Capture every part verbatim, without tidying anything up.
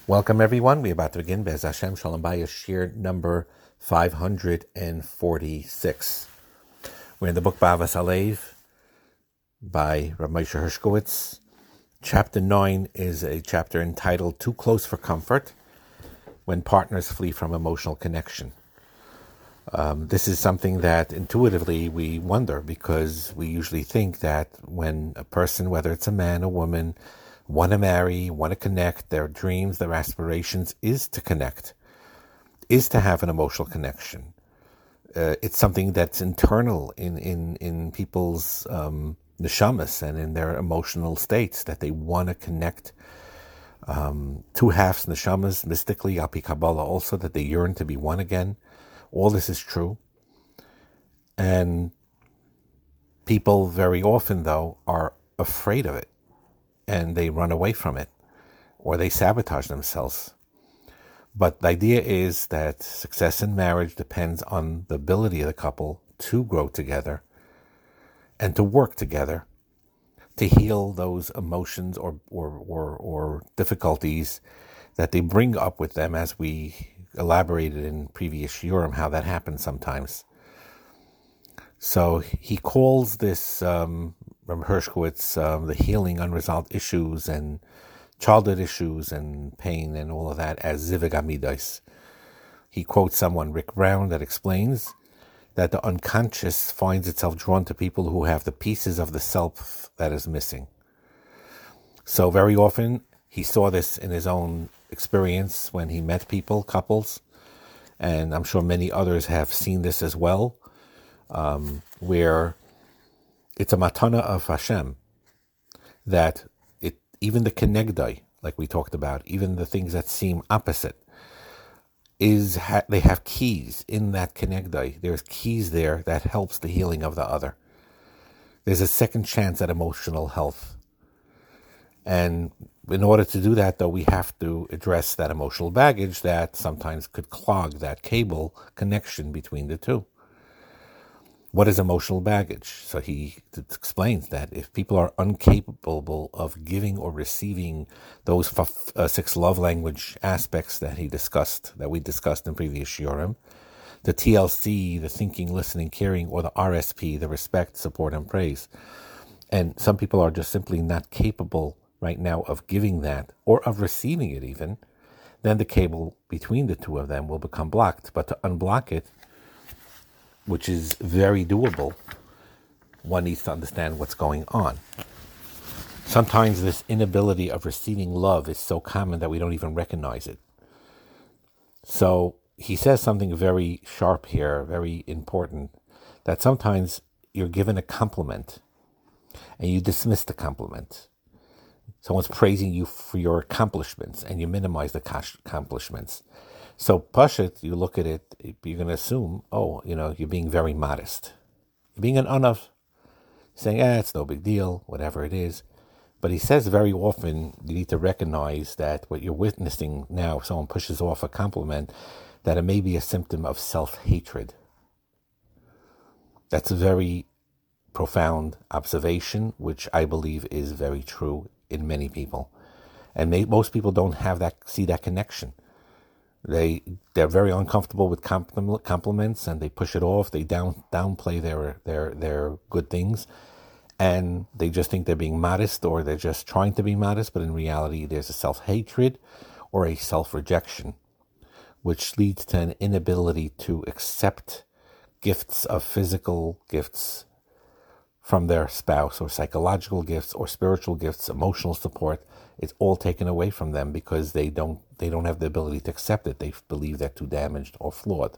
Welcome, everyone. We're about to begin Bez Hashem Shalom Bayis Shir number five hundred forty-six. We're in the book Ba'avas Halev by Rav Moshe Hershkowitz. Chapter nine is a chapter entitled Too Close for Comfort, when partners flee from emotional connection. Um, this is something that intuitively we wonder, because we usually think that when a person, whether it's a man or woman, want to marry, want to connect, their dreams, their aspirations is to connect, is to have an emotional connection. Uh, it's something that's internal in, in, in people's um, neshamas and in their emotional states, that they want to connect. Um, two halves neshamas, mystically, Alpi Kabbalah also, that they yearn to be one again. All this is true. And people very often, though, are afraid of it. And they run away from it, or they sabotage themselves. But the idea is that success in marriage depends on the ability of the couple to grow together and to work together to heal those emotions or or or, or difficulties that they bring up with them, as we elaborated in previous shiurim, how that happens sometimes. So he calls this, um, Rav Hershkowitz, um, the healing unresolved issues and childhood issues and pain and all of that, as zivug amidos. He quotes someone, Rick Brown, that explains that the unconscious finds itself drawn to people who have the pieces of the self that is missing. So very often he saw this in his own experience when he met people, couples, and I'm sure many others have seen this as well. Um, where it's a matana of Hashem, that it even the kenegdai, like we talked about, even the things that seem opposite, is ha- they have keys in that kenegdai. There's keys there that helps the healing of the other. There's a second chance at emotional health. And in order to do that, though, we have to address that emotional baggage that sometimes could clog that cable connection between the two. What is emotional baggage? So he explains that if people are incapable of giving or receiving those f- uh, six love language aspects that he discussed, that we discussed in previous shiurim, the T L C, the thinking, listening, caring, or the R S P, the respect, support, and praise, and some people are just simply not capable right now of giving that or of receiving it even, then the cable between the two of them will become blocked. But to unblock it, which is very doable, one needs to understand what's going on. Sometimes this inability of receiving love is so common that we don't even recognize it. So he says something very sharp here, very important, that sometimes you're given a compliment and you dismiss the compliment. Someone's praising you for your accomplishments and you minimize the accomplishments. So, Pashut, you look at it, you're going to assume, oh, you know, you're being very modest. You're being an anav, saying, ah, it's no big deal, whatever it is. But he says very often, you need to recognize that what you're witnessing now, if someone pushes off a compliment, that it may be a symptom of self-hatred. That's a very profound observation, which I believe is very true in many people. And may, most people don't have that, see that connection. They they're very uncomfortable with compliments, and they push it off. They down downplay their their their good things, and they just think they're being modest, or they're just trying to be modest. But in reality, there's a self-hatred or a self-rejection, which leads to an inability to accept gifts of physical gifts from their spouse, or psychological gifts, or spiritual gifts, emotional support. It's all taken away from them because they don't they don't have the ability to accept it. They believe they're too damaged or flawed.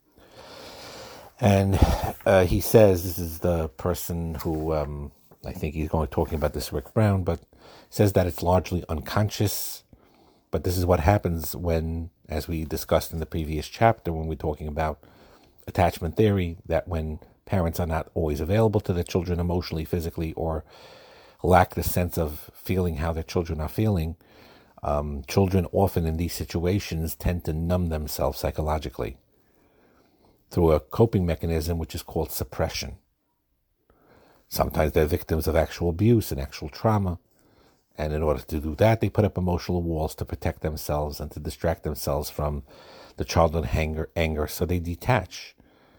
And uh, he says, this is the person who, um, I think he's going talking about this, Rick Brown, but says that it's largely unconscious. But this is what happens when, as we discussed in the previous chapter, when we're talking about attachment theory, that when parents are not always available to their children emotionally, physically, or lack the sense of feeling how their children are feeling, um, children often in these situations tend to numb themselves psychologically through a coping mechanism which is called suppression. Sometimes they're victims of actual abuse and actual trauma, And in order to do that, they put up emotional walls to protect themselves and to distract themselves from the childhood anger, anger. So they detach.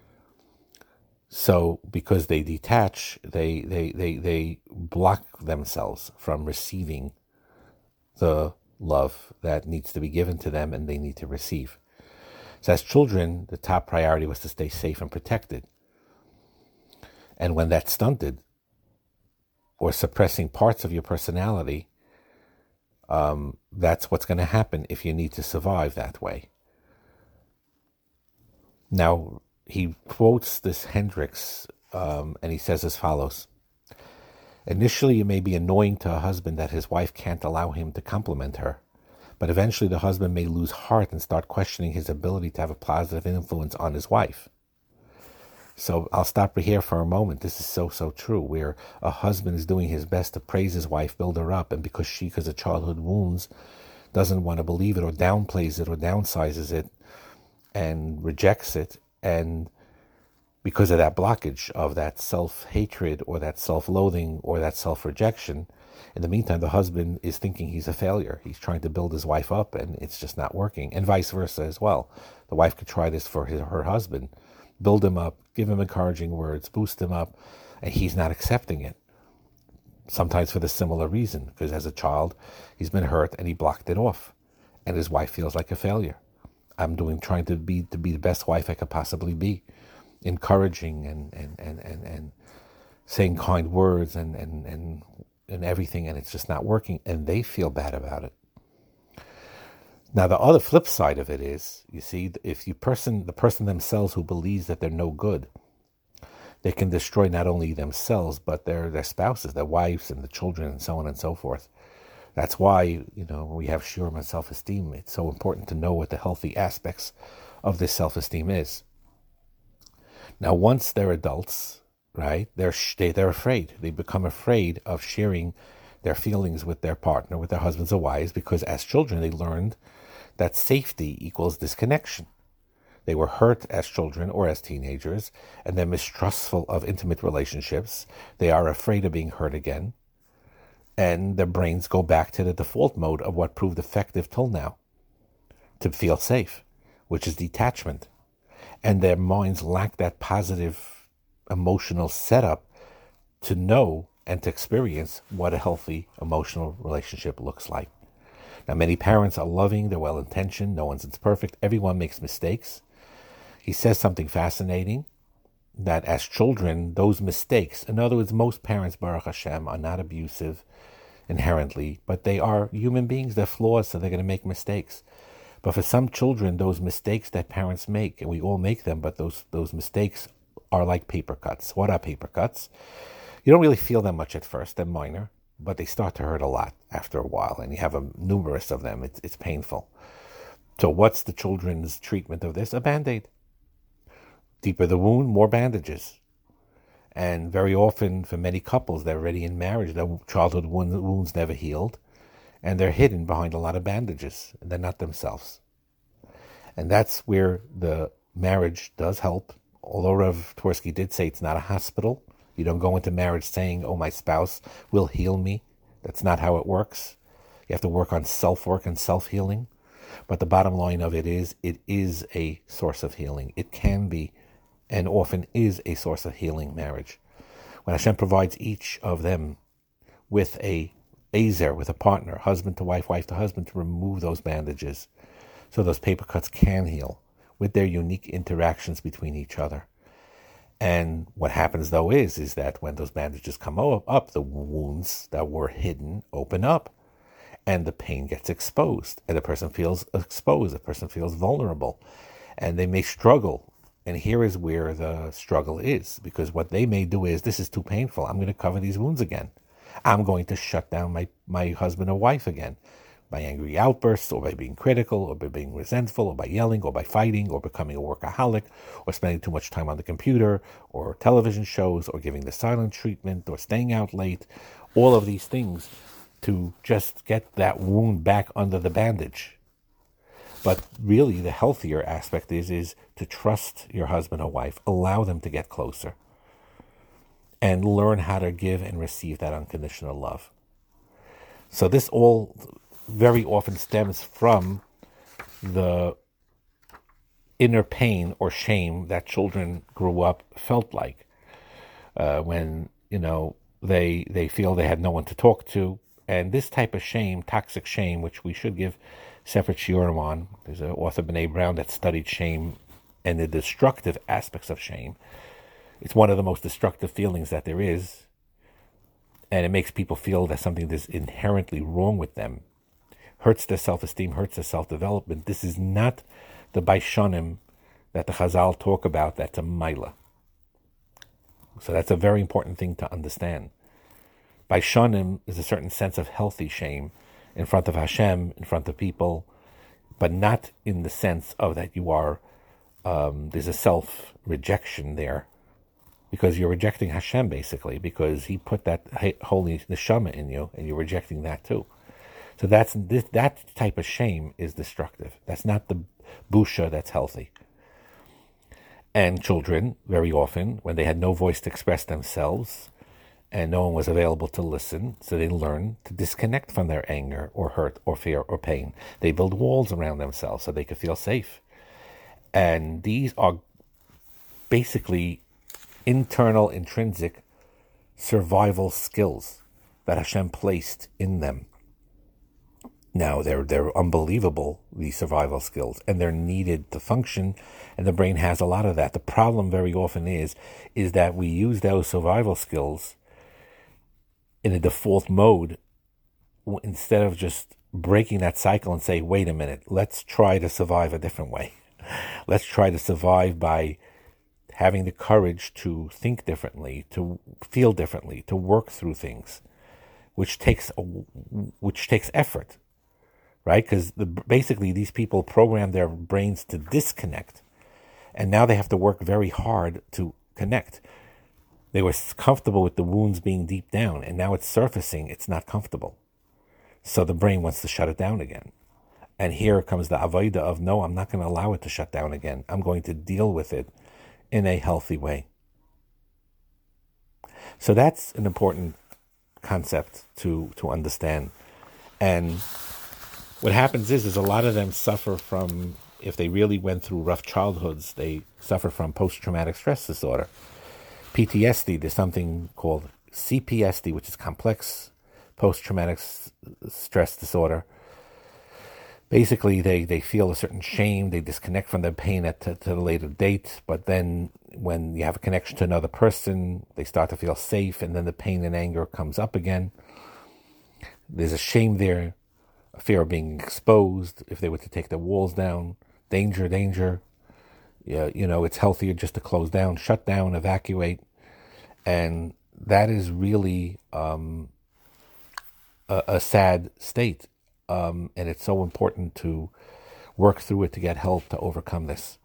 So because they detach, they, they, they, they block themselves from receiving the love that needs to be given to them and they need to receive. So as children, the top priority was to stay safe and protected. And when that's stunted or suppressing parts of your personality, um, that's what's going to happen if you need to survive that way. Now, he quotes this Hendricks, um, and he says as follows. Initially, it may be annoying to a husband that his wife can't allow him to compliment her. But eventually the husband may lose heart and start questioning his ability to have a positive influence on his wife. So I'll stop here for a moment. This is so, so true, where a husband is doing his best to praise his wife, build her up, and because she, because of childhood wounds, doesn't want to believe it or downplays it or downsizes it and rejects it, and because of that blockage of that self-hatred or that self-loathing or that self-rejection, in the meantime, the husband is thinking he's a failure. He's trying to build his wife up, and it's just not working, and vice versa as well. The wife could try this for his, her husband, build him up, give him encouraging words, boost him up, and he's not accepting it. Sometimes for the similar reason, because as a child, he's been hurt and he blocked it off, and his wife feels like a failure. I'm doing, trying to be to be the best wife I could possibly be, encouraging and and and and, and saying kind words and and and and everything, and it's just not working, and they feel bad about it. Now, the other flip side of it is, you see, if you person the person themselves who believes that they're no good, they can destroy not only themselves but their their spouses, their wives, and the children, and so on and so forth. That's why, you know, when we have shiurim and self-esteem, it's so important to know what the healthy aspects of this self-esteem is. Now, once they're adults, right, they're they, they're afraid. They become afraid of sharing their feelings with their partner, with their husbands or wives, because as children they learned that safety equals disconnection. They were hurt as children or as teenagers, and they're mistrustful of intimate relationships. They are afraid of being hurt again, and their brains go back to the default mode of what proved effective till now, to feel safe, which is detachment. And their minds lack that positive emotional setup to know and to experience what a healthy emotional relationship looks like. Now, many parents are loving, they're well-intentioned, no one's perfect, everyone makes mistakes. He says something fascinating, that as children, those mistakes, in other words, most parents, Baruch Hashem, are not abusive inherently, but they are human beings, they're flawed, so they're going to make mistakes. But for some children, those mistakes that parents make, and we all make them, but those those mistakes are like paper cuts. What are paper cuts? You don't really feel them much at first, they're minor, but they start to hurt a lot after a while, and you have a, numerous of them. It's, it's painful. So what's the children's treatment of this? A Band-Aid. Deeper the wound, more bandages. And very often, for many couples, they're already in marriage, their childhood wounds never healed, and they're hidden behind a lot of bandages. They're not themselves. And that's where the marriage does help. Although Rav Twersky did say it's not a hospital. You don't go into marriage saying, oh, my spouse will heal me. That's not how it works. You have to work on self-work and self-healing. But the bottom line of it is, it is a source of healing. It can be, and often is, a source of healing, marriage. When Hashem provides each of them with a azer, with a partner, husband to wife, wife to husband, to remove those bandages, so those paper cuts can heal with their unique interactions between each other. And what happens, though, is, is that when those bandages come up, the wounds that were hidden open up, and the pain gets exposed, and the person feels exposed, the person feels vulnerable, and they may struggle. And here is where the struggle is, because what they may do is, this is too painful, I'm going to cover these wounds again. I'm going to shut down my, my husband or wife again, by angry outbursts, or by being critical, or by being resentful, or by yelling, or by fighting, or becoming a workaholic, or spending too much time on the computer, or television shows, or giving the silent treatment, or staying out late. All of these things to just get that wound back under the bandage. But really, the healthier aspect is, is to trust your husband or wife, allow them to get closer, and learn how to give and receive that unconditional love. So this all very often stems from the inner pain or shame that children grew up felt like uh, when, you know, they they feel they had no one to talk to. And this type of shame, toxic shame, which we should give separate shiurim on. There's an author, B'nai Brown, that studied shame and the destructive aspects of shame. It's one of the most destructive feelings that there is. And it makes people feel that something is inherently wrong with them. Hurts their self-esteem, hurts their self-development. This is not the Baishanim that the Chazal talk about. That's a Maila. So that's a very important thing to understand. Baishanim is a certain sense of healthy shame in front of Hashem, in front of people, but not in the sense of that you are, um, there's a self-rejection there, because you're rejecting Hashem, basically, because He put that holy neshama in you, and you're rejecting that too. So that's this, that type of shame is destructive. That's not the busha that's healthy. And children, very often, when they had no voice to express themselves, and no one was available to listen, so they learn to disconnect from their anger or hurt or fear or pain. They build walls around themselves so they could feel safe. And these are basically internal, intrinsic survival skills that Hashem placed in them. Now, they're they're unbelievable, these survival skills, and they're needed to function, and the brain has a lot of that. The problem very often is, is that we use those survival skills in a default mode instead of just breaking that cycle and say, wait a minute, let's try to survive a different way. Let's try to survive by having the courage to think differently, to feel differently, to work through things, which takes a, which takes effort. Right? Because the, basically these people program their brains to disconnect, and now they have to work very hard to connect. They were comfortable with the wounds being deep down, and now it's surfacing, it's not comfortable. So the brain wants to shut it down again. And here comes the avodah of, no, I'm not going to allow it to shut down again. I'm going to deal with it in a healthy way. So that's an important concept to, to understand. And what happens is, is a lot of them suffer from, if they really went through rough childhoods, they suffer from post-traumatic stress disorder. P T S D, there's something called C P S D, which is complex post-traumatic s- stress disorder. Basically, they, they feel a certain shame, they disconnect from their pain at to, to a later date, but then when you have a connection to another person, they start to feel safe, and then the pain and anger comes up again. There's a shame there, a fear of being exposed if they were to take their walls down. Danger, danger. Yeah, you know, it's healthier just to close down, shut down, evacuate. And that is really um, a, a sad state. Um, and it's so important to work through it to get help to overcome this.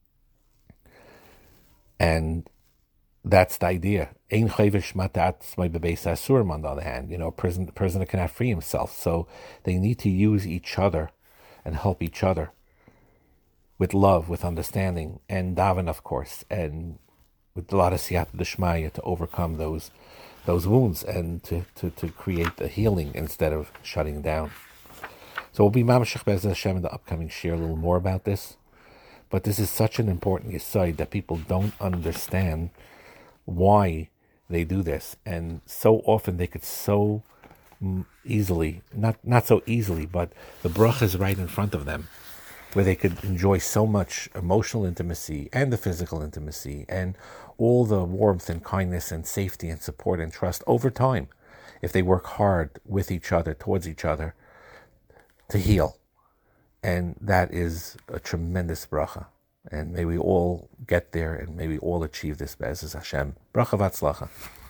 And that's the idea. Ein chayvish matat smay bebeis asurim, on the other hand. You know, a prisoner, prisoner cannot free himself. So they need to use each other and help each other with love, with understanding, and daven, of course, and with a lot of siyata d'shmaya to overcome those those wounds and to, to, to create the healing instead of shutting down. So we'll be mamashach be'ez Hashem in the upcoming share a little more about this. But this is such an important yesod that people don't understand why they do this. And so often they could so easily, not, not so easily, but the bracha is right in front of them, where they could enjoy so much emotional intimacy and the physical intimacy and all the warmth and kindness and safety and support and trust over time, if they work hard with each other, towards each other, to heal. And that is a tremendous bracha. And may we all get there, and may we all achieve this, Be'ezus Hashem. Bracha v'atzlacha.